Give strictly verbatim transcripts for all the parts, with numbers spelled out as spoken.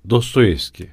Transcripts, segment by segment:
Dostoyevski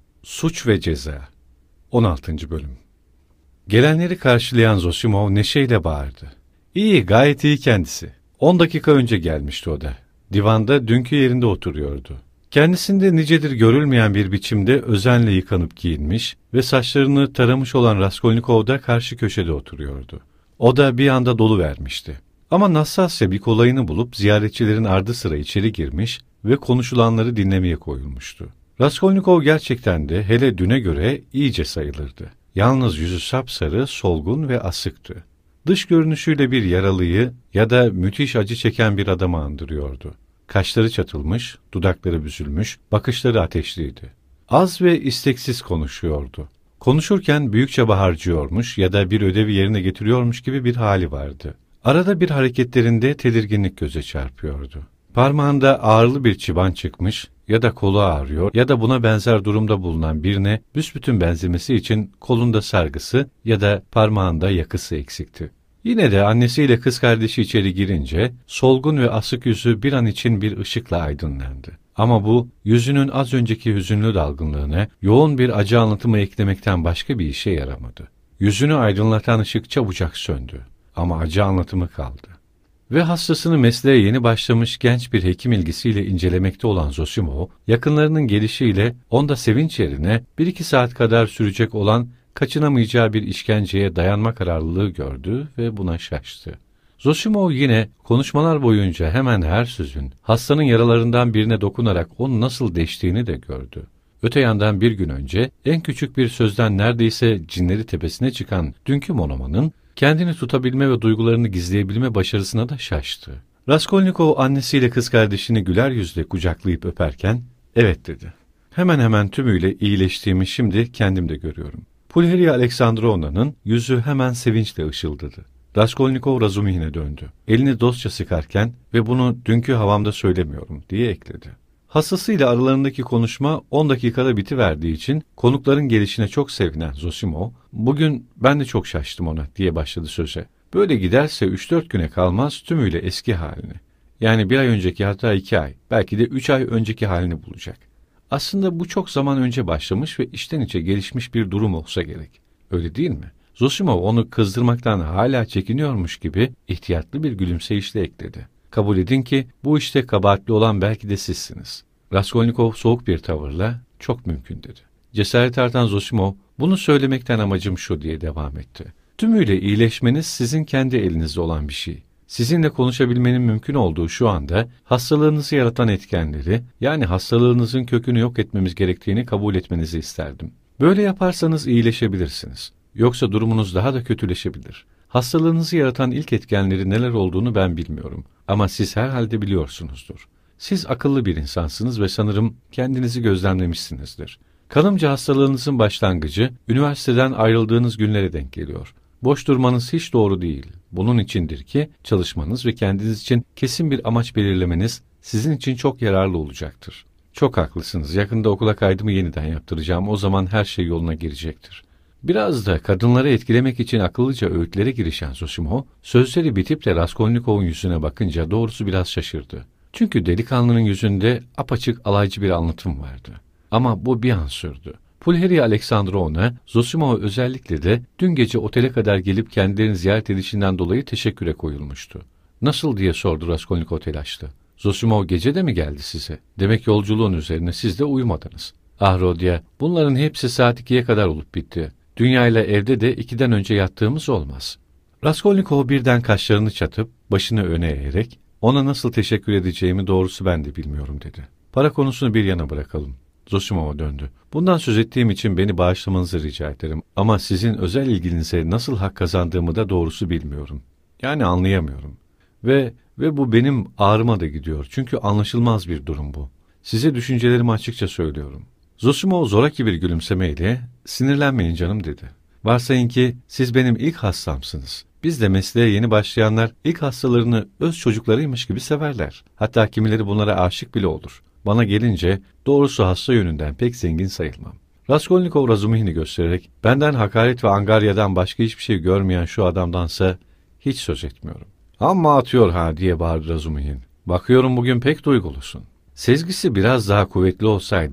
Suç ve Ceza on altıncı. Bölüm. Gelenleri karşılayan Zosimov neşeyle bağırdı. İyi, gayet iyi kendisi. On dakika önce gelmişti o da. Divanda dünkü yerinde oturuyordu. Kendisinde nicedir görülmeyen bir biçimde özenle yıkanıp giyinmiş ve saçlarını taramış olan Raskolnikov da karşı köşede oturuyordu. O da bir anda doluvermişti. Ama Nastasya bir kolayını bulup ziyaretçilerin ardı sıra içeri girmiş ve konuşulanları dinlemeye koyulmuştu. Raskolnikov gerçekten de hele düne göre iyice sayılırdı. Yalnız yüzü sapsarı, solgun ve asıktı. Dış görünüşüyle bir yaralıyı ya da müthiş acı çeken bir adamı andırıyordu. Kaşları çatılmış, dudakları büzülmüş, bakışları ateşliydi. Az ve isteksiz konuşuyordu. Konuşurken büyük çaba harcıyormuş ya da bir ödevi yerine getiriyormuş gibi bir hali vardı. Arada bir hareketlerinde tedirginlik göze çarpıyordu. Parmağında ağırlı bir çıban çıkmış ya da kolu ağrıyor ya da buna benzer durumda bulunan birine büsbütün benzemesi için kolunda sargısı ya da parmağında yakısı eksikti. Yine de annesiyle kız kardeşi içeri girince solgun ve asık yüzü bir an için bir ışıkla aydınlandı. Ama bu yüzünün az önceki hüzünlü dalgınlığına yoğun bir acı anlatımı eklemekten başka bir işe yaramadı. Yüzünü aydınlatan ışık çabucak söndü ama acı anlatımı kaldı. Ve hastasını mesleğe yeni başlamış genç bir hekim ilgisiyle incelemekte olan Zosimov, yakınlarının gelişiyle onda sevinç yerine bir iki saat kadar sürecek olan kaçınamayacağı bir işkenceye dayanma kararlılığı gördü ve buna şaştı. Zosimov yine konuşmalar boyunca hemen her sözün hastanın yaralarından birine dokunarak onu nasıl deştiğini de gördü. Öte yandan bir gün önce en küçük bir sözden neredeyse cinleri tepesine çıkan dünkü monomanın kendini tutabilme ve duygularını gizleyebilme başarısına da şaştı. Raskolnikov annesiyle kız kardeşini güler yüzle kucaklayıp öperken, "Evet," dedi. "Hemen hemen tümüyle iyileştiğimi şimdi kendim de görüyorum." Pulheriya Aleksandrovna'nın yüzü hemen sevinçle ışıldadı. Raskolnikov Razumihin'e döndü. Elini dostça sıkarken ve "Bunu dünkü havamda söylemiyorum," diye ekledi. Hastasıyla aralarındaki konuşma on dakikada bitiverdiği için konukların gelişine çok sevinen Zosimov, "Bugün ben de çok şaştım ona," diye başladı söze. "Böyle giderse üç dört güne kalmaz tümüyle eski halini. Yani bir ay önceki, hatta iki ay, belki de üç ay önceki halini bulacak. Aslında bu çok zaman önce başlamış ve içten içe gelişmiş bir durum olsa gerek. Öyle değil mi?" Zosimov onu kızdırmaktan hala çekiniyormuş gibi ihtiyatlı bir gülümseyişle ekledi. "Kabul edin ki bu işte kabahatli olan belki de sizsiniz." Raskolnikov soğuk bir tavırla, "Çok mümkün," dedi. Cesaret artan Zosimov, "Bunu söylemekten amacım şu," diye devam etti. "Tümüyle iyileşmeniz sizin kendi elinizde olan bir şey. Sizinle konuşabilmenin mümkün olduğu şu anda hastalığınızı yaratan etkenleri, yani hastalığınızın kökünü yok etmemiz gerektiğini kabul etmenizi isterdim. Böyle yaparsanız iyileşebilirsiniz. Yoksa durumunuz daha da kötüleşebilir. Hastalığınızı yaratan ilk etkenleri neler olduğunu ben bilmiyorum. Ama siz herhalde biliyorsunuzdur. Siz akıllı bir insansınız ve sanırım kendinizi gözlemlemişsinizdir. Kanımca hastalığınızın başlangıcı, üniversiteden ayrıldığınız günlere denk geliyor. Boş durmanız hiç doğru değil. Bunun içindir ki çalışmanız ve kendiniz için kesin bir amaç belirlemeniz sizin için çok yararlı olacaktır. Çok haklısınız. Yakında okula kaydımı yeniden yaptıracağım. O zaman her şey yoluna girecektir." Biraz da kadınları etkilemek için akıllıca öğütlere girişen Zosimov, sözleri bitip de Raskolnikov'un yüzüne bakınca doğrusu biraz şaşırdı. Çünkü delikanlının yüzünde apaçık alaycı bir anlatım vardı. Ama bu bir an sürdü. Pulheriya Aleksandrovna, Zosimov'a özellikle de dün gece otele kadar gelip kendilerini ziyaret edişinden dolayı teşekküre koyulmuştu. "Nasıl?" diye sordu Raskolnikov telaşlı. "Zosimov gece de mi geldi size? Demek yolculuğun üzerine siz de uyumadınız." "Ah Rodya, bunların hepsi saat ikiye kadar olup bitti. Dünyayla evde de ikiden önce yattığımız olmaz." Raskolnikov birden kaşlarını çatıp başını öne eğerek, "Ona nasıl teşekkür edeceğimi doğrusu ben de bilmiyorum," dedi. "Para konusunu bir yana bırakalım." Zosimov'a döndü. "Bundan söz ettiğim için beni bağışlamanızı rica ederim. Ama sizin özel ilginize nasıl hak kazandığımı da doğrusu bilmiyorum. Yani anlayamıyorum. Ve ve bu benim ağrıma da gidiyor. Çünkü anlaşılmaz bir durum bu. Size düşüncelerimi açıkça söylüyorum." Zosimov zoraki bir gülümsemeyle, "Sinirlenmeyin canım," dedi. "Varsayın ki siz benim ilk hastamsınız. Biz de mesleğe yeni başlayanlar ilk hastalarını öz çocuklarıymış gibi severler. Hatta kimileri bunlara aşık bile olur. Bana gelince doğrusu hasta yönünden pek zengin sayılmam." Raskolnikov Razumihin'i göstererek, "Benden hakaret ve angaryadan başka hiçbir şey görmeyen şu adamdansa hiç söz etmiyorum." "Amma atıyor ha," diye bağırdı Razumihin. "Bakıyorum bugün pek duygulusun." Sezgisi biraz daha kuvvetli olsaydı,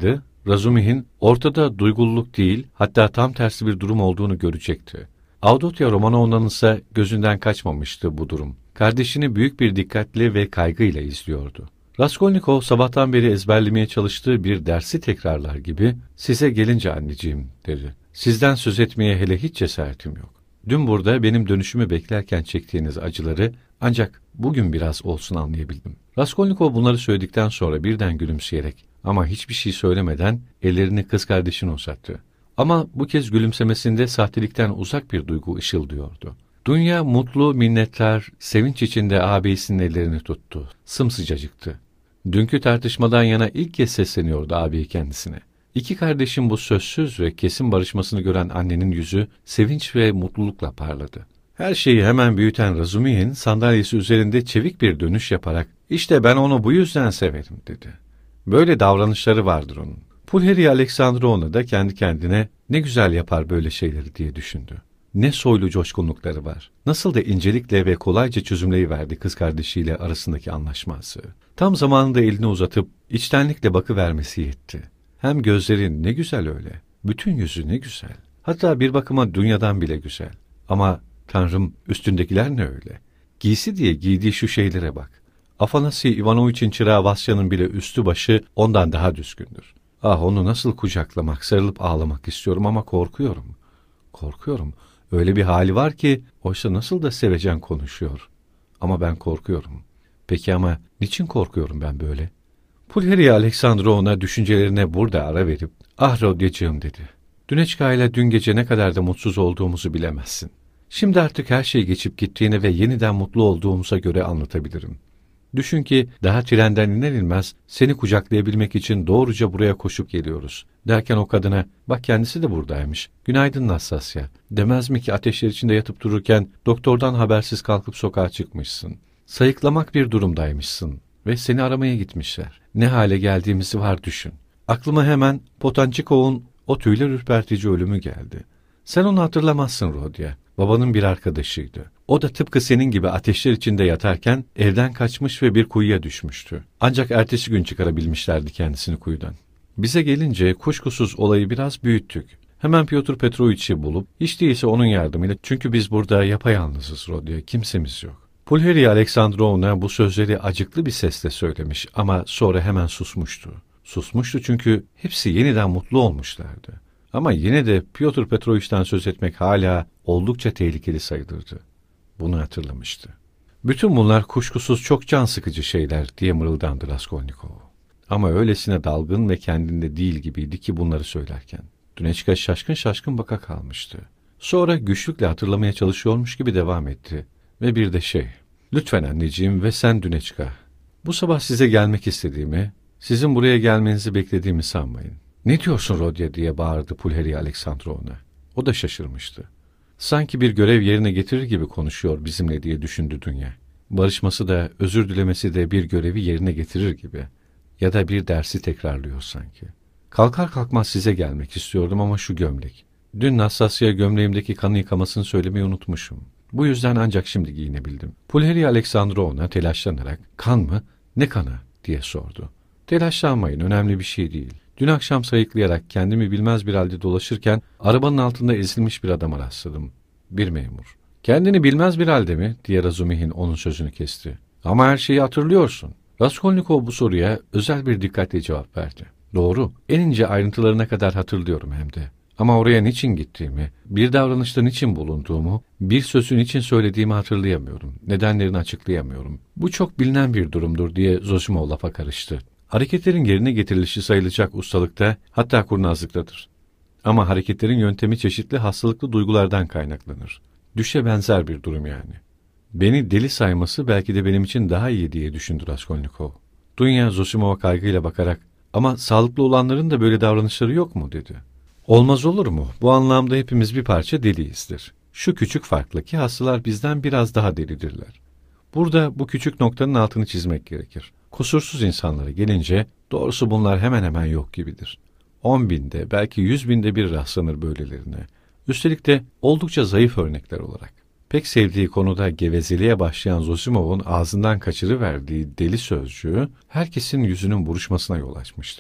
Razumihin ortada duygululuk değil, hatta tam tersi bir durum olduğunu görecekti. Avdotya Romanovna'nın ise gözünden kaçmamıştı bu durum. Kardeşini büyük bir dikkatle ve kaygıyla izliyordu. Raskolnikov sabahtan beri ezberlemeye çalıştığı bir dersi tekrarlar gibi, "Size gelince anneciğim," dedi. "Sizden söz etmeye hele hiç cesaretim yok. Dün burada benim dönüşümü beklerken çektiğiniz acıları ancak bugün biraz olsun anlayabildim." Raskolnikov bunları söyledikten sonra birden gülümseyerek ama hiçbir şey söylemeden ellerini kız kardeşine uzattı. Ama bu kez gülümsemesinde sahtelikten uzak bir duygu ışıldıyordu. Dunya mutlu, minnettar, sevinç içinde ağabeyisinin ellerini tuttu. Sımsıcacıktı. Dünkü tartışmadan yana ilk kez sesleniyordu ağabeyi kendisine. İki kardeşin bu sözsüz ve kesin barışmasını gören annenin yüzü sevinç ve mutlulukla parladı. Her şeyi hemen büyüten Razumihin sandalyesi üzerinde çevik bir dönüş yaparak "İşte ben onu bu yüzden severim," dedi. Böyle davranışları vardır onun. Pulheriya Aleksandrovna da kendi kendine "Ne güzel yapar böyle şeyleri," diye düşündü. Ne soylu coşkunlukları var. Nasıl da incelikle ve kolayca çözümleyiverdi kız kardeşiyle arasındaki anlaşması. Tam zamanında elini uzatıp içtenlikle bakıvermesi yetti. Hem gözleri ne güzel öyle. Bütün yüzü ne güzel. Hatta bir bakıma dünyadan bile güzel. Ama Tanrım, üstündekiler ne öyle? Giysi diye giydiği şu şeylere bak. Afanasy Ivanoviç'in çırağı Vasya'nın bile üstü başı ondan daha düzgündür. Ah, onu nasıl kucaklamak, sarılıp ağlamak istiyorum ama korkuyorum. Korkuyorum. Öyle bir hali var ki, oysa nasıl da sevecen konuşuyor. Ama ben korkuyorum. Peki ama niçin korkuyorum ben böyle? Pulheriya Aleksandrovna düşüncelerine burada ara verip, "Ah Rodyacığım," dedi. "Düneçka ile dün gece ne kadar da mutsuz olduğumuzu bilemezsin. Şimdi artık her şey geçip gittiğini ve yeniden mutlu olduğumuza göre anlatabilirim. Düşün ki daha trenden iner inmez seni kucaklayabilmek için doğruca buraya koşup geliyoruz." Derken o kadına, "Bak kendisi de buradaymış. Günaydın Nastasya. Demez mi ki ateşler içinde yatıp dururken doktordan habersiz kalkıp sokağa çıkmışsın. Sayıklamak bir durumdaymışsın ve seni aramaya gitmişler. Ne hale geldiğimizi var düşün." Aklıma hemen Potançikov'un o tüyler ürpertici ölümü geldi. Sen onu hatırlamazsın Rodya. Babanın bir arkadaşıydı. O da tıpkı senin gibi ateşler içinde yatarken evden kaçmış ve bir kuyuya düşmüştü. Ancak ertesi gün çıkarabilmişlerdi kendisini kuyudan. Bize gelince kuşkusuz olayı biraz büyüttük. Hemen Pyotr Petroviç'i bulup, hiç değilse onun yardımıyla, çünkü biz burada yapayalnızız Rodya, kimsemiz yok. Pulheriya Aleksandrovna bu sözleri acıklı bir sesle söylemiş ama sonra hemen susmuştu. Susmuştu çünkü hepsi yeniden mutlu olmuşlardı. Ama yine de Pyotr Petroviç'ten söz etmek hala oldukça tehlikeli sayılırdı. Bunu hatırlamıştı. "Bütün bunlar kuşkusuz çok can sıkıcı şeyler," diye mırıldandı Raskolnikov. Ama öylesine dalgın ve kendinde değil gibiydi ki bunları söylerken. Düneçka şaşkın şaşkın baka kalmıştı. Sonra güçlükle hatırlamaya çalışıyormuş gibi devam etti. Ve bir de şey, "Lütfen anneciğim ve sen Düneçka, bu sabah size gelmek istediğimi, sizin buraya gelmenizi beklediğimi sanmayın." "Ne diyorsun Rodya?" diye bağırdı Pulheriya Aleksandrovna. O da şaşırmıştı. Sanki bir görev yerine getirir gibi konuşuyor bizimle diye düşündü Dünya. Barışması da, özür dilemesi de bir görevi yerine getirir gibi. Ya da bir dersi tekrarlıyor sanki. "Kalkar kalkmaz size gelmek istiyordum ama şu gömlek. Dün Nastasya gömleğimdeki kanı yıkamasını söylemeyi unutmuşum. Bu yüzden ancak şimdi giyinebildim." Pulheriya Aleksandrovna telaşlanarak, "Kan mı? Ne kanı?" diye sordu. "Telaşlanmayın, önemli bir şey değil. Dün akşam sayıklayarak kendimi bilmez bir halde dolaşırken arabanın altında ezilmiş bir adama rastladım. Bir memur." "Kendini bilmez bir halde mi?" diye Razumihin onun sözünü kesti. "Ama her şeyi hatırlıyorsun." Raskolnikov bu soruya özel bir dikkatle cevap verdi. "Doğru, en ince ayrıntılarına kadar hatırlıyorum hem de. Ama oraya niçin gittiğimi, bir davranışta niçin bulunduğumu, bir sözü niçin söylediğimi hatırlayamıyorum. Nedenlerini açıklayamıyorum. Bu çok bilinen bir durumdur," diye Zosimov lafa karıştı. "Hareketlerin yerine getirilişi sayılacak ustalıkta, hatta kurnazlıktadır. Ama hareketlerin yöntemi çeşitli hastalıklı duygulardan kaynaklanır. Düşe benzer bir durum yani. Beni deli sayması belki de benim için daha iyi," diye düşündü Raskolnikov. Dunya Zosimov'a kaygıyla bakarak, "Ama sağlıklı olanların da böyle davranışları yok mu?" dedi. "Olmaz olur mu? Bu anlamda hepimiz bir parça deliyizdir. Şu küçük farkla ki hastalar bizden biraz daha delidirler. Burada bu küçük noktanın altını çizmek gerekir. Kusursuz insanlara gelince doğrusu bunlar hemen hemen yok gibidir. On binde, belki yüz binde bir rastlanır böylelerine. Üstelik de oldukça zayıf örnekler olarak." Pek sevdiği konuda gevezeliğe başlayan Zosimov'un ağzından kaçırıverdiği deli sözcüğü herkesin yüzünün buruşmasına yol açmıştı.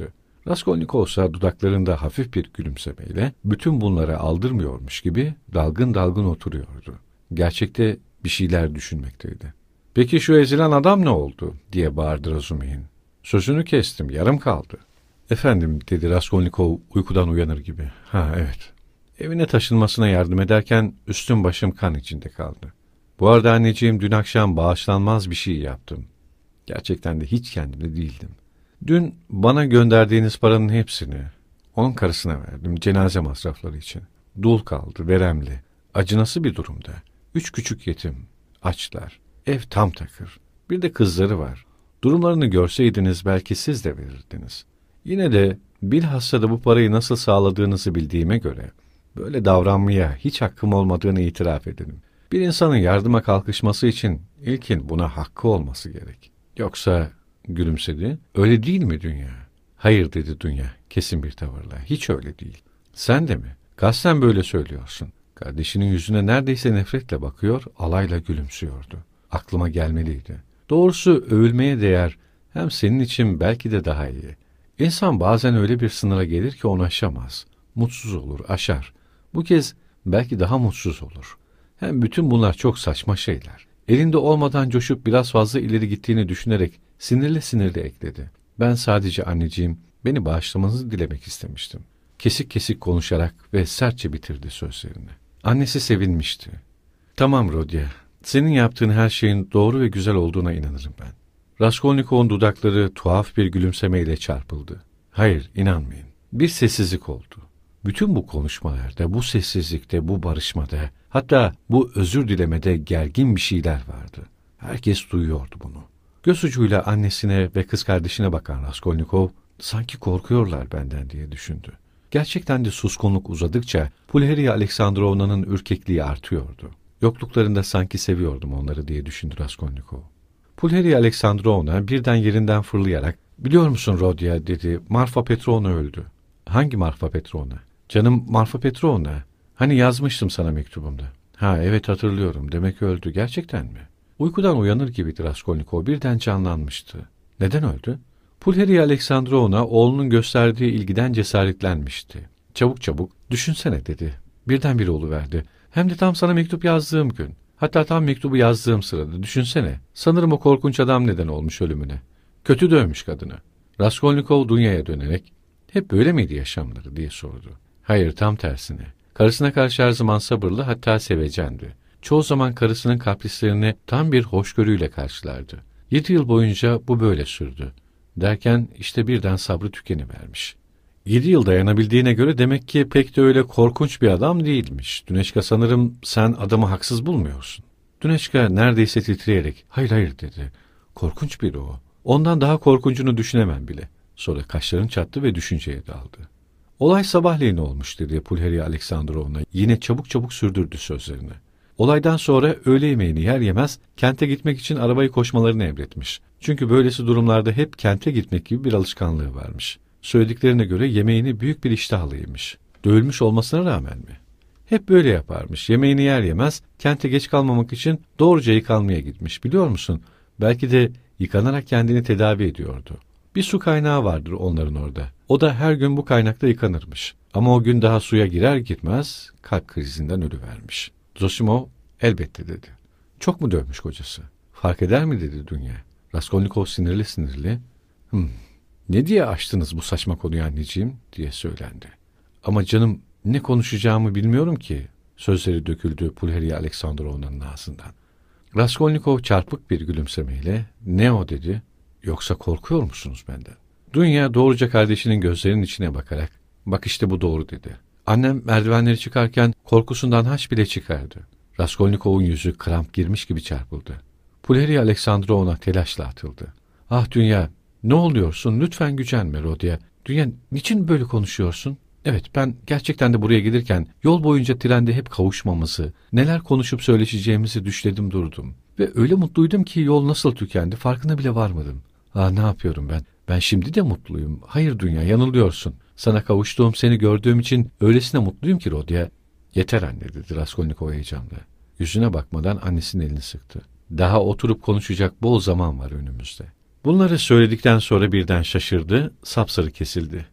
Raskolnikov ise dudaklarında hafif bir gülümsemeyle bütün bunları aldırmıyormuş gibi dalgın dalgın oturuyordu. Gerçekte bir şeyler düşünmekteydi. "Peki şu ezilen adam ne oldu?" diye bağırdı Razumihin. "Sözünü kestim, yarım kaldı." "Efendim," dedi Raskolnikov uykudan uyanır gibi. "Ha, evet. Evine taşınmasına yardım ederken üstüm başım kan içinde kaldı. Bu arada anneciğim, dün akşam bağışlanmaz bir şey yaptım. Gerçekten de hiç kendimde değildim. Dün bana gönderdiğiniz paranın hepsini onun karısına verdim cenaze masrafları için. Dul kaldı, veremli, acınası bir durumda. Üç küçük yetim, açlar, ev tam takır. Bir de kızları var. Durumlarını görseydiniz belki siz de verirdiniz. Yine de bilhassa da bu parayı nasıl sağladığınızı bildiğime göre böyle davranmaya hiç hakkım olmadığını itiraf edelim. Bir insanın yardıma kalkışması için ilkin buna hakkı olması gerek. Yoksa..." gülümsedi. "Öyle değil mi Dünya?" "Hayır," dedi Dünya kesin bir tavırla. "Hiç öyle değil." "Sen de mi? Kasten böyle söylüyorsun." Kardeşinin yüzüne neredeyse nefretle bakıyor, alayla gülümsüyordu. "Aklıma gelmeliydi. Doğrusu övülmeye değer, hem senin için belki de daha iyi. İnsan bazen öyle bir sınıra gelir ki onu aşamaz. Mutsuz olur, aşar. Bu kez belki daha mutsuz olur. Hem bütün bunlar çok saçma şeyler." Elinde olmadan coşup biraz fazla ileri gittiğini düşünerek sinirli sinirli ekledi. "Ben sadece anneciğim, beni bağışlamanızı dilemek istemiştim." Kesik kesik konuşarak ve sertçe bitirdi sözlerini. Annesi sevinmişti. "Tamam Rodya, senin yaptığın her şeyin doğru ve güzel olduğuna inanırım ben." Raskolnikov'un dudakları tuhaf bir gülümsemeyle çarpıldı. "Hayır, inanmayın." Bir sessizlik oldu. Bütün bu konuşmalarda, bu sessizlikte, bu barışmada, hatta bu özür dilemede gergin bir şeyler vardı. Herkes duyuyordu bunu. Göz ucuyla annesine ve kız kardeşine bakan Raskolnikov, sanki korkuyorlar benden diye düşündü. Gerçekten de suskunluk uzadıkça Pulheriya Aleksandrovna'nın ürkekliği artıyordu. Yokluklarında sanki seviyordum onları diye düşündü Raskolnikov. Pulheriya Aleksandrovna birden yerinden fırlayarak, "Biliyor musun Rodya," dedi, "Marfa Petrovna öldü." "Hangi Marfa Petrovna?" "Canım, Marfa Petrovna. Hani yazmıştım sana mektubumda." "Ha, evet, hatırlıyorum. Demek öldü. Gerçekten mi?" Uykudan uyanır gibiydi Raskolnikov, birden canlanmıştı. Neden öldü? Pulheriya Aleksandrovna oğlunun gösterdiği ilgiden cesaretlenmişti. Çabuk çabuk, "Düşünsene," dedi. Birdenbire oluverdi. "Hem de tam sana mektup yazdığım gün. Hatta tam mektubu yazdığım sırada. Düşünsene. Sanırım o korkunç adam neden olmuş ölümüne. Kötü dövmüş kadını." Raskolnikov Dunya'ya dönerek, "Hep böyle miydi yaşamları?" diye sordu. "Hayır, tam tersine. Karısına karşı her zaman sabırlı, hatta sevecendi. Çoğu zaman karısının kaprislerini tam bir hoşgörüyle karşılardı. Yedi yıl boyunca bu böyle sürdü. Derken işte birden sabrı tükenivermiş. Yedi yıl dayanabildiğine göre demek ki pek de öyle korkunç bir adam değilmiş. Düneşka, sanırım sen adamı haksız bulmuyorsun." Düneşka neredeyse titreyerek, "Hayır hayır," dedi. "Korkunç biri o. Ondan daha korkuncunu düşünemem bile." Sonra kaşların çattı ve düşünceye daldı. "Olay sabahleyin olmuş," dedi Pulheriya Aleksandrovna. Yine çabuk çabuk sürdürdü sözlerini. Olaydan sonra öğle yemeğini yer yemez kente gitmek için arabayı koşmalarını emretmiş. Çünkü böylesi durumlarda hep kente gitmek gibi bir alışkanlığı varmış. Söylediklerine göre yemeğini büyük bir iştahla yemiş. Dövülmüş olmasına rağmen mi? Hep böyle yaparmış. Yemeğini yer yemez kente geç kalmamak için doğruca yıkanmaya gitmiş. Biliyor musun? Belki de yıkanarak kendini tedavi ediyordu. Bir su kaynağı vardır onların orada. O da her gün bu kaynakta yıkanırmış. Ama o gün daha suya girer girmez kalp krizinden ölüvermiş. Zosimov, "Elbette," dedi. "Çok mu dövmüş kocası?" "Fark eder mi?" dedi Dünya. Raskolnikov sinirli sinirli, "Hımm, ne diye açtınız bu saçma konuyu anneciğim?" diye söylendi. "Ama canım, ne konuşacağımı bilmiyorum ki." Sözleri döküldü Pulheriya Aleksandrovna'nın ağzından. Raskolnikov çarpık bir gülümsemeyle, "Ne o?" dedi. "Yoksa korkuyor musunuz benden?" Dünya doğruca kardeşinin gözlerinin içine bakarak, "Bak işte bu doğru," dedi. "Annem merdivenleri çıkarken korkusundan haş bile çıkardı." Raskolnikov'un yüzü kramp girmiş gibi çarpıldı. Pulheriya Aleksandrovna telaşla atıldı. "Ah Dünya, ne oluyorsun? Lütfen gücenme Rodya. Dünya, niçin böyle konuşuyorsun? Evet, ben gerçekten de buraya gelirken yol boyunca trende hep kavuşmamızı, neler konuşup söyleşeceğimizi düşledim durdum. Ve öyle mutluydum ki yol nasıl tükendi farkına bile varmadım. Ah, ne yapıyorum ben? Ben şimdi de mutluyum. Hayır Dünya, yanılıyorsun. Sana kavuştuğum, seni gördüğüm için öylesine mutluyum ki Rodya." "Yeter anne," dedi Raskolnikov heyecanla. Yüzüne bakmadan annesinin elini sıktı. "Daha oturup konuşacak bol zaman var önümüzde." Bunları söyledikten sonra birden şaşırdı, sapsarı kesildi.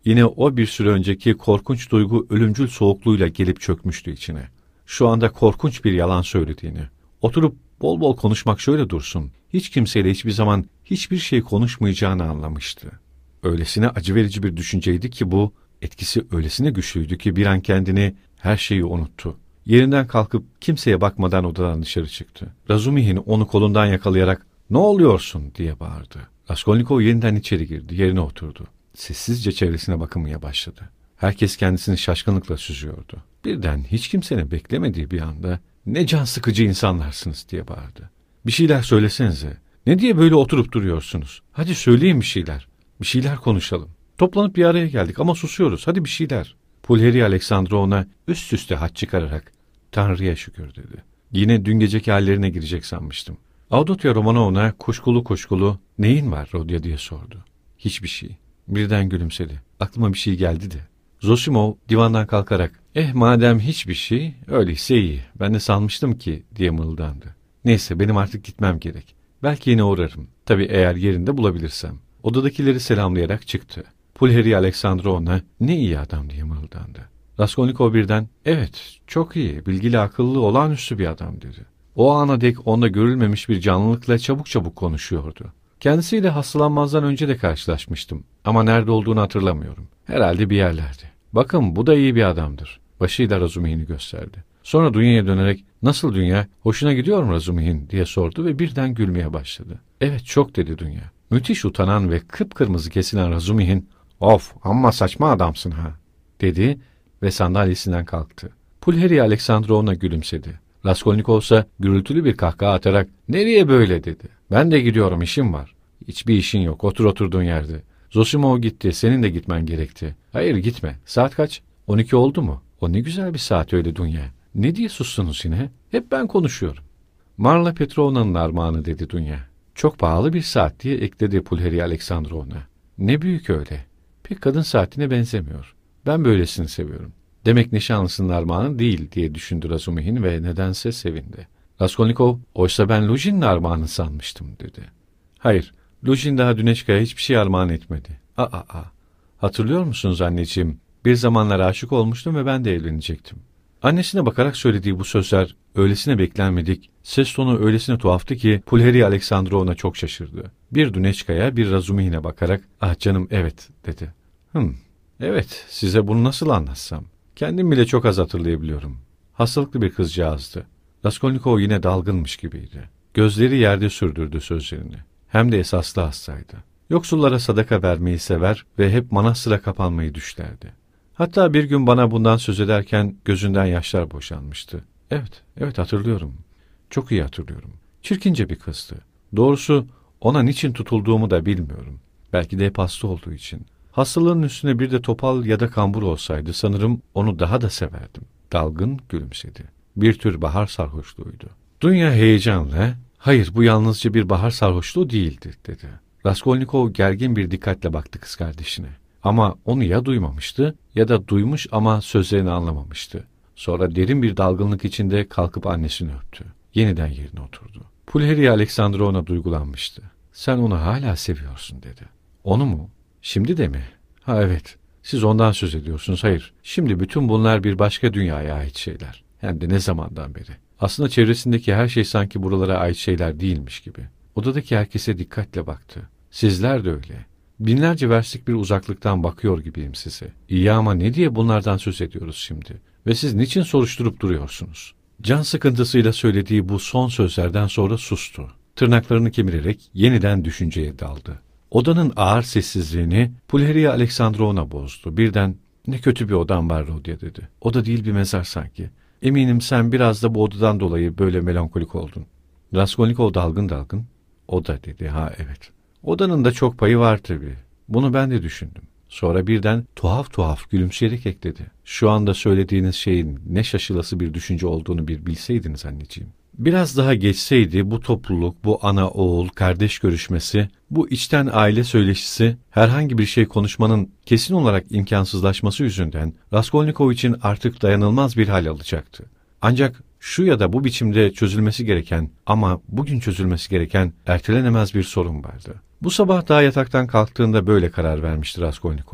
Yine o bir süre önceki korkunç duygu ölümcül soğukluğuyla gelip çökmüştü içine. Şu anda korkunç bir yalan söylediğini, oturup bol bol konuşmak şöyle dursun, hiç kimseyle hiçbir zaman hiçbir şey konuşmayacağını anlamıştı. Öylesine acı verici bir düşünceydi ki bu, etkisi öylesine güçlüydü ki bir an kendini, her şeyi unuttu. Yerinden kalkıp kimseye bakmadan odadan dışarı çıktı. Razumihin onu kolundan yakalayarak "Ne oluyorsun?" diye bağırdı. Raskolnikov yeniden içeri girdi, yerine oturdu. Sessizce çevresine bakınmaya başladı. Herkes kendisini şaşkınlıkla süzüyordu. Birden hiç kimsenin beklemediği bir anda "Ne can sıkıcı insanlarsınız!" diye bağırdı. "Bir şeyler söylesenize. Ne diye böyle oturup duruyorsunuz? Hadi söyleyin bir şeyler. Bir şeyler konuşalım. Toplanıp bir araya geldik ama susuyoruz. Hadi bir şeyler." Pulheriya Aleksandrovna üst üste hat çıkararak "Tanrı'ya şükür" dedi. Yine dün geceki hallerine girecek sanmıştım. Avdotya Romanovna kuşkulu kuşkulu "Neyin var Rodya?" diye sordu. "Hiçbir şey." Birden gülümsedi. "Aklıma bir şey geldi de." Zosimov divandan kalkarak "Eh madem hiçbir şey, öyleyse iyi. Ben de sanmıştım ki" diye mırıldandı. "Neyse benim artık gitmem gerek. Belki yine uğrarım. Tabii eğer yerinde bulabilirsem." Odadakileri selamlayarak çıktı. Pulheriya Aleksandrovna "Ne iyi adam" diye mırıldandı. Raskolnikov birden "Evet, çok iyi, bilgili, akıllı, olağanüstü bir adam" dedi. O ana dek onda görülmemiş bir canlılıkla çabuk çabuk konuşuyordu. Kendisiyle hastalanmazdan önce de karşılaşmıştım ama nerede olduğunu hatırlamıyorum. Herhalde bir yerlerde. "Bakın bu da iyi bir adamdır." Başıyla Razumihin'i gösterdi. Sonra Dunya'ya dönerek "Nasıl Dunya? Hoşuna gidiyor mu Razumihin?" diye sordu ve birden gülmeye başladı. "Evet çok" dedi Dunya. Müthiş utanan ve kıpkırmızı kesilen Razumihin "Of amma saçma adamsın ha" dedi ve sandalyesinden kalktı. Pulheriya Aleksandrovna gülümsedi. Raskolnikov ise gürültülü bir kahkaha atarak "Nereye böyle?" dedi. "Ben de gidiyorum, işim var." "Hiçbir işin yok, otur oturduğun yerde." "Zosimov gitti, senin de gitmen gerekti." "Hayır gitme, saat kaç?" on iki oldu mu?" "O ne güzel bir saat öyle Dunya." "Ne diye sustunuz yine? Hep ben konuşuyorum." "Marla Petrovna'nın armağanı" dedi Dunya. "Çok pahalı bir saat" diye ekledi Pulheriya Aleksandrovna. "Ne büyük öyle. Pek kadın saatine benzemiyor. Ben böylesini seviyorum." "Demek nişanlısının armağanı değil" diye düşündü Razumihin ve nedense sevindi. Raskolnikov "Oysa ben Lujin'in armağanı sanmıştım" dedi. "Hayır, Lujin daha Düneçka'ya hiçbir şey armağan etmedi." Aa, aa. "Hatırlıyor musunuz anneciğim? Bir zamanlar aşık olmuştum ve ben de evlenecektim." Annesine bakarak söylediği bu sözler öylesine beklenmedik, ses tonu öylesine tuhaftı ki Pulheriya Aleksandrovna çok şaşırdı. Bir Düneçka'ya bir Razumihin'e bakarak "Ah canım evet" dedi. "Hım, evet, size bunu nasıl anlatsam? Kendim bile çok az hatırlayabiliyorum." Hastalıklı bir kızcağızdı. Raskolnikov yine dalgınmış gibiydi. Gözleri yerde sürdürdü sözlerini. Hem de esaslı hastaydı. Yoksullara sadaka vermeyi sever ve hep manastıra kapanmayı düşlerdi. Hatta bir gün bana bundan söz ederken gözünden yaşlar boşanmıştı. Evet, evet hatırlıyorum. Çok iyi hatırlıyorum. Çirkince bir kızdı. Doğrusu ona niçin tutulduğumu da bilmiyorum. Belki de hep hasta olduğu için. Hastalığın üstüne bir de topal ya da kambur olsaydı sanırım onu daha da severdim. Dalgın gülümsedi. Bir tür bahar sarhoşluğuydu. Dunya heyecanla "Hayır bu yalnızca bir bahar sarhoşluğu değildir" dedi. Raskolnikov gergin bir dikkatle baktı kız kardeşine. Ama onu ya duymamıştı ya da duymuş ama sözlerini anlamamıştı. Sonra derin bir dalgınlık içinde kalkıp annesini öptü. Yeniden yerine oturdu. Pulheriya Aleksandrovna duygulanmıştı. "Sen onu hala seviyorsun" dedi. "Onu mu? Şimdi de mi?" "Ha evet. Siz ondan söz ediyorsunuz." "Hayır. Şimdi bütün bunlar bir başka dünyaya ait şeyler. Hem de ne zamandan beri. Aslında çevresindeki her şey sanki buralara ait şeyler değilmiş gibi." Odadaki herkese dikkatle baktı. "Sizler de öyle. Binlerce verslik bir uzaklıktan bakıyor gibiyim size. İyi ama ne diye bunlardan söz ediyoruz şimdi? Ve siz niçin soruşturup duruyorsunuz?" Can sıkıntısıyla söylediği bu son sözlerden sonra sustu. Tırnaklarını kemirerek yeniden düşünceye daldı. Odanın ağır sessizliğini Pulheriya Aleksandrovna bozdu. Birden "Ne kötü bir odam var Rodya" dedi. "Oda değil bir mezar sanki. Eminim sen biraz da bu odadan dolayı böyle melankolik oldun." Raskolnikov dalgın dalgın "Oda" dedi. "Ha evet. Odanın da çok payı var tabii. Bunu ben de düşündüm." Sonra birden tuhaf tuhaf gülümseyerek ekledi. "Şu anda söylediğiniz şeyin ne şaşılası bir düşünce olduğunu bir bilseydiniz anneciğim. Biraz daha geçseydi bu topluluk, bu ana oğul, kardeş görüşmesi, bu içten aile söyleşisi, herhangi bir şey konuşmanın kesin olarak imkansızlaşması yüzünden Raskolnikov için artık dayanılmaz bir hal alacaktı. Ancak şu ya da bu biçimde çözülmesi gereken ama bugün çözülmesi gereken ertelenemez bir sorun vardı. Bu sabah daha yataktan kalktığında böyle karar vermişti Raskolnikov.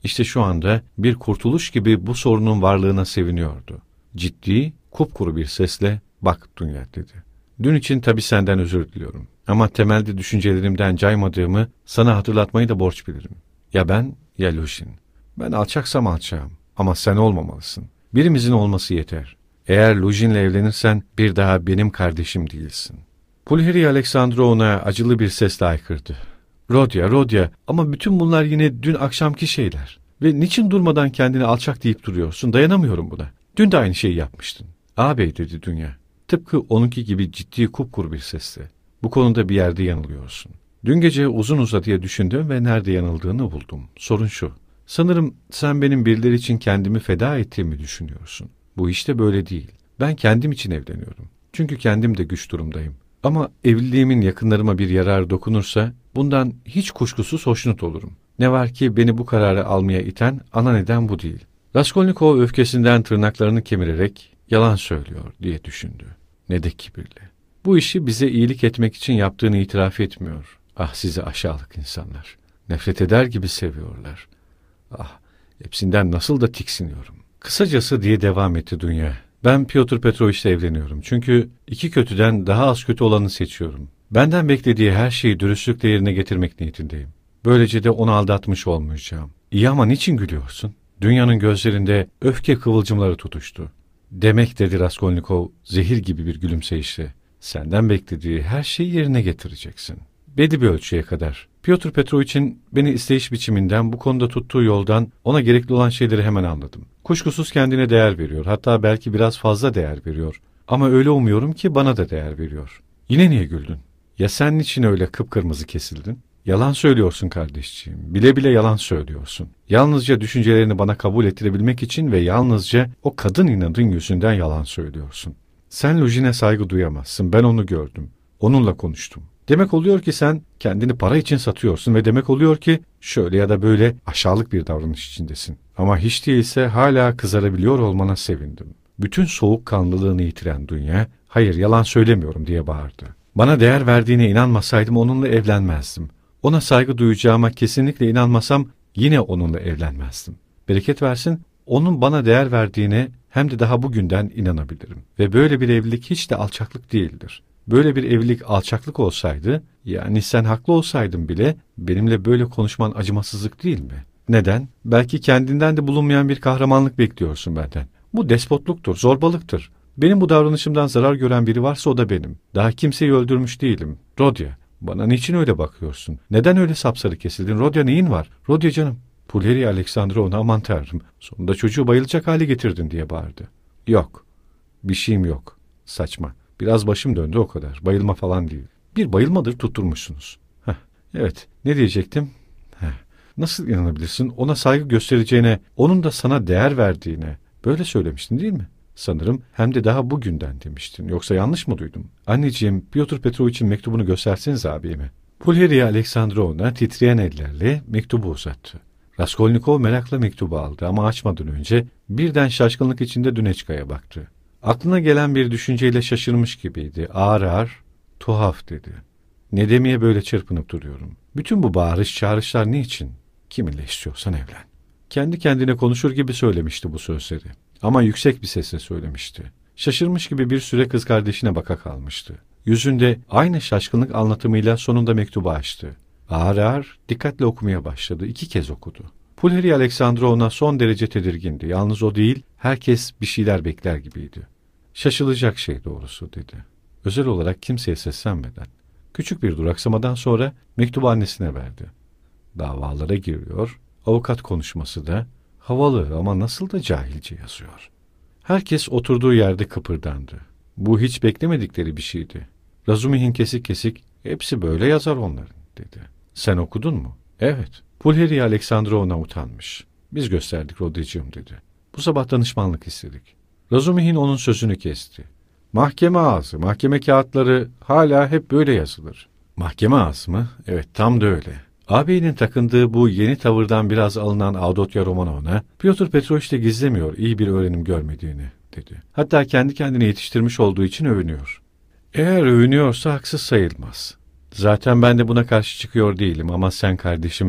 İşte şu anda bir kurtuluş gibi bu sorunun varlığına seviniyordu. Ciddi, kupkuru bir sesle, "Bak Dunya," dedi. "Dün için tabii senden özür diliyorum. Ama temelde düşüncelerimden caymadığımı sana hatırlatmayı da borç bilirim. Ya ben, ya Lujin. Ben alçaksam alçağım. Ama sen olmamalısın. Birimizin olması yeter. Eğer Lujin'le evlenirsen bir daha benim kardeşim değilsin." Pulheri Aleksandrovna acılı bir sesle haykırdı. "Rodya, Rodya, ama bütün bunlar yine dün akşamki şeyler. Ve niçin durmadan kendini alçak deyip duruyorsun? Dayanamıyorum buna. Dün de aynı şeyi yapmıştın." "Ağabey," dedi Dünya. Tıpkı onunki gibi ciddi kupkuru bir sesle. "Bu konuda bir yerde yanılıyorsun. Dün gece uzun uzadıya düşündüm ve nerede yanıldığını buldum. Sorun şu. Sanırım sen benim birileri için kendimi feda ettiğimi düşünüyorsun. Bu işte böyle değil. Ben kendim için evleniyorum. Çünkü kendim de güç durumdayım. Ama evliliğimin yakınlarıma bir yarar dokunursa bundan hiç kuşkusuz hoşnut olurum. Ne var ki beni bu kararı almaya iten ana neden bu değil." Raskolnikov öfkesinden tırnaklarını kemirerek "Yalan söylüyor," diye düşündü. Ne de kibirli. Bu işi bize iyilik etmek için yaptığını itiraf etmiyor. Ah, sizi aşağılık insanlar. Nefret eder gibi seviyorlar. Ah, hepsinden nasıl da tiksiniyorum. "Kısacası," diye devam etti Dünya, "ben Pyotr Petrovich'le evleniyorum. Çünkü iki kötüden daha az kötü olanı seçiyorum. Benden beklediği her şeyi dürüstlükle yerine getirmek niyetindeyim. Böylece de onu aldatmış olmayacağım." "İyi ama niçin gülüyorsun?" Dünya'nın gözlerinde öfke kıvılcımları tutuştu. "Demek," dedi Raskolnikov zehir gibi bir gülümseyişle, "senden beklediği her şeyi yerine getireceksin. Belli bir ölçüye kadar. Pyotr Petrovich'in beni isteyiş biçiminden, bu konuda tuttuğu yoldan ona gerekli olan şeyleri hemen anladım. Kuşkusuz kendine değer veriyor, hatta belki biraz fazla değer veriyor. Ama öyle umuyorum ki bana da değer veriyor." "Yine niye güldün? Ya sen niçin öyle kıpkırmızı kesildin?" "Yalan söylüyorsun kardeşciğim. Bile bile yalan söylüyorsun. Yalnızca düşüncelerini bana kabul ettirebilmek için ve yalnızca o kadın inadın yüzünden yalan söylüyorsun. Sen Lujin'e saygı duyamazsın. Ben onu gördüm. Onunla konuştum. Demek oluyor ki sen kendini para için satıyorsun ve demek oluyor ki şöyle ya da böyle aşağılık bir davranış içindesin. Ama hiç değilse hala kızarabiliyor olmana sevindim." Bütün soğukkanlılığını yitiren Dünya, "Hayır, yalan söylemiyorum," diye bağırdı. "Bana değer verdiğine inanmasaydım onunla evlenmezdim. Ona saygı duyacağıma kesinlikle inanmasam yine onunla evlenmezdim. Bereket versin, onun bana değer verdiğine hem de daha bugünden inanabilirim. Ve böyle bir evlilik hiç de alçaklık değildir. Böyle bir evlilik alçaklık olsaydı, yani sen haklı olsaydın bile benimle böyle konuşman acımasızlık değil mi? Neden? Belki kendinden de bulunmayan bir kahramanlık bekliyorsun benden. Bu despotluktur, zorbalıktır. Benim bu davranışımdan zarar gören biri varsa o da benim. Daha kimseyi öldürmüş değilim. Rodya, bana niçin öyle bakıyorsun? Neden öyle sapsarı kesildin? Rodya, neyin var? Rodya canım." Pulheri Aleksandrovna, "Aman tanrım, sonunda çocuğu bayılacak hale getirdin," diye bağırdı. "Yok, bir şeyim yok. Saçma. Biraz başım döndü, o kadar. Bayılma falan değil. Bir bayılmadır tutturmuşsunuz." Heh, evet, ne diyecektim? Heh, nasıl inanabilirsin? Ona saygı göstereceğine, onun da sana değer verdiğine böyle söylemiştin değil mi? Sanırım hem de daha bugünden demiştin. Yoksa yanlış mı duydum? "Anneciğim, Pyotr Petrovich'in mektubunu gösterseniz abime." Pulheri Aleksandrovna titreyen ellerle mektubu uzattı. Raskolnikov merakla mektubu aldı ama açmadan önce birden şaşkınlık içinde Düneçka'ya baktı. Aklına gelen bir düşünceyle şaşırmış gibiydi. Ağır ağır, "Tuhaf," dedi. "Ne demeye böyle çırpınıp duruyorum? Bütün bu bağırış çağrışlar niçin? Kiminle istiyorsan evlen." Kendi kendine konuşur gibi söylemişti bu sözleri. Ama yüksek bir sesle söylemişti. Şaşırmış gibi bir süre kız kardeşine baka kalmıştı. Yüzünde aynı şaşkınlık anlatımıyla sonunda mektubu açtı. Ağır ağır dikkatle okumaya başladı. İki kez okudu. Pulheri Aleksandrovna son derece tedirgindi. Yalnız o değil, herkes bir şeyler bekler gibiydi. "Şaşılacak şey doğrusu," dedi. Özel olarak kimseye seslenmeden. Küçük bir duraksamadan sonra mektubu annesine verdi. Davalara giriyor, avukat konuşması da havalı ama nasıl da cahilce yazıyor. Herkes oturduğu yerde kıpırdandı. Bu hiç beklemedikleri bir şeydi. Razumihin kesik kesik, "Hepsi böyle yazar onların," dedi. "Sen okudun mu?" "Evet." Pulheri Aleksandrovna utanmış. "Biz gösterdik Rodyacığım," dedi. "Bu sabah danışmanlık istedik." Razumihin onun sözünü kesti. "Mahkeme ağzı, mahkeme kağıtları hala hep böyle yazılır." "Mahkeme ağzı mı?" "Evet, tam da öyle." Ağabeyinin takındığı bu yeni tavırdan biraz alınan Avdotya Romanovna, "Pyotr Petrovich de gizlemiyor iyi bir öğrenim görmediğini," dedi. "Hatta kendi kendine yetiştirmiş olduğu için övünüyor." "Eğer övünüyorsa haksız sayılmaz. Zaten ben de buna karşı çıkıyor değilim ama sen kardeşim,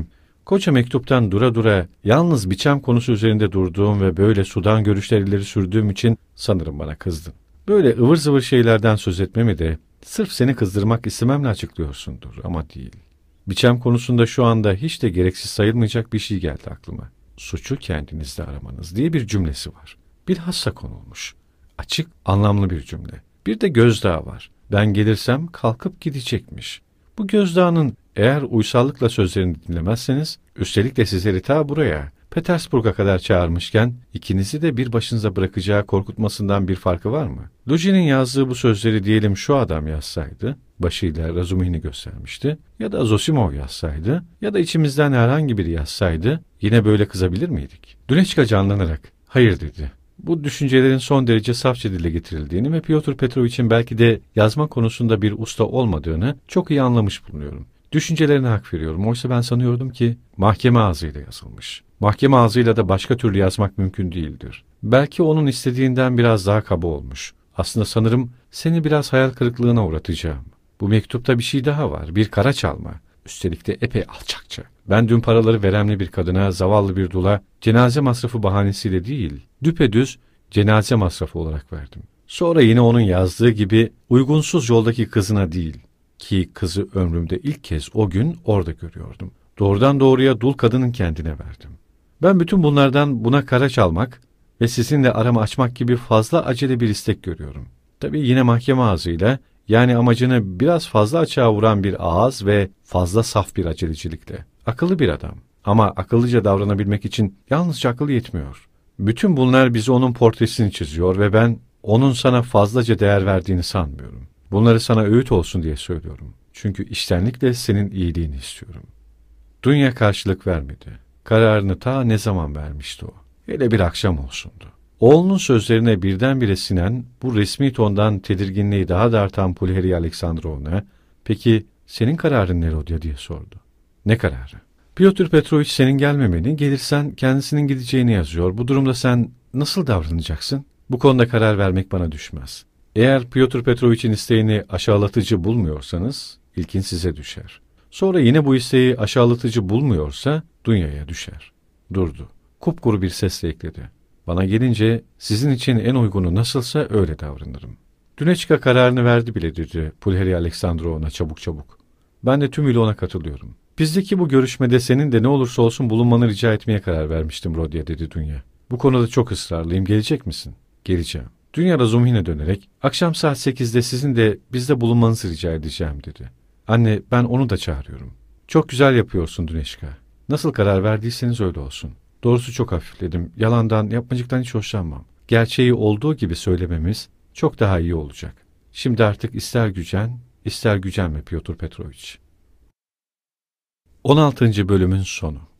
Koca mektuptan dura dura yalnız biçem konusu üzerinde durduğum ve böyle sudan görüşler ileri sürdüğüm için sanırım bana kızdın. Böyle ıvır zıvır şeylerden söz etmemi de sırf seni kızdırmak istememle açıklıyorsundur ama değil. Biçem konusunda şu anda hiç de gereksiz sayılmayacak bir şey geldi aklıma. Suçu kendinizde aramanız diye bir cümlesi var. Bilhassa konulmuş. Açık, anlamlı bir cümle. Bir de gözdağı var. Ben gelirsem kalkıp gidecekmiş. Bu gözdağının eğer uysallıkla sözlerini dinlemezseniz, üstelik de sizleri ta buraya, Petersburg'a kadar çağırmışken, ikinizi de bir başınıza bırakacağı korkutmasından bir farkı var mı? Luci'nin yazdığı bu sözleri diyelim şu adam yazsaydı, başıyla Razumihin'i göstermişti, ya da Zosimov yazsaydı, ya da içimizden herhangi biri yazsaydı, yine böyle kızabilir miydik? Düneçka canlanarak, hayır dedi. Bu düşüncelerin son derece safça dile getirildiğini ve Pyotr Petrovich'in belki de yazma konusunda bir usta olmadığını çok iyi anlamış bulunuyorum. Düşüncelerine hak veriyorum. Oysa ben sanıyordum ki mahkeme ağzıyla yazılmış. Mahkeme ağzıyla da başka türlü yazmak mümkün değildir. Belki onun istediğinden biraz daha kaba olmuş. Aslında sanırım seni biraz hayal kırıklığına uğratacağım. Bu mektupta bir şey daha var. Bir kara çalma. Üstelik de epey alçakça. Ben dün paraları veremli bir kadına, zavallı bir dula, cenaze masrafı bahanesiyle değil, düpedüz cenaze masrafı olarak verdim. Sonra yine onun yazdığı gibi uygunsuz yoldaki kızına değil, ki kızı ömrümde ilk kez o gün orada görüyordum. Doğrudan doğruya dul kadının kendine verdim. Ben bütün bunlardan buna kara çalmak ve sizinle aramı açmak gibi fazla acele bir istek görüyorum. Tabii yine mahkeme ağzıyla, yani amacını biraz fazla açığa vuran bir ağız ve fazla saf bir acelecilikle. Akıllı bir adam. Ama akıllıca davranabilmek için yalnızca akıl yetmiyor. Bütün bunlar bize onun portresini çiziyor ve ben onun sana fazlaca değer verdiğini sanmıyorum. Bunları sana öğüt olsun diye söylüyorum. Çünkü içtenlikle senin iyiliğini istiyorum. Dunya karşılık vermedi. Kararını ta ne zaman vermişti o? Hele bir akşam olsundu. Oğlunun sözlerine birdenbire sinen, bu resmi tondan tedirginliği daha da artan Pulheriya Aleksandrovna, "Peki senin kararın ne Rodya?" diye sordu. "Ne kararı?" "Pyotr Petrovich senin gelmemeni, gelirsen kendisinin gideceğini yazıyor. Bu durumda sen nasıl davranacaksın? Bu konuda karar vermek bana düşmez. Eğer Pyotr Petrovich'in isteğini aşağılatıcı bulmuyorsanız, ilkin size düşer. Sonra yine bu isteği aşağılatıcı bulmuyorsa, Dunya'ya düşer." Durdu. Kupkuru bir sesle ekledi. "Bana gelince sizin için en uygunu nasılsa öyle davranırım." Düneçka kararını verdi bile dedi Pulheriya Aleksandrovna çabuk çabuk. "Ben de tümüyle ona katılıyorum. Bizdeki bu görüşmede senin de ne olursa olsun bulunmanı rica etmeye karar vermiştim Rodya," dedi Dunya. "Bu konuda çok ısrarlıyım. Gelecek misin?" "Geleceğim." Dunya Razumihin'e dönerek, "Akşam saat sekizde sizin de bizde bulunmanızı rica edeceğim," dedi. "Anne, ben onu da çağırıyorum." "Çok güzel yapıyorsun Düneçka. Nasıl karar verdiyseniz öyle olsun. Doğrusu çok hafifledim. Yalandan, yapmacıktan hiç hoşlanmam. Gerçeği olduğu gibi söylememiz çok daha iyi olacak. Şimdi artık ister gücen, ister gücenme Pyotr Petrovich." on altıncı bölümün sonu.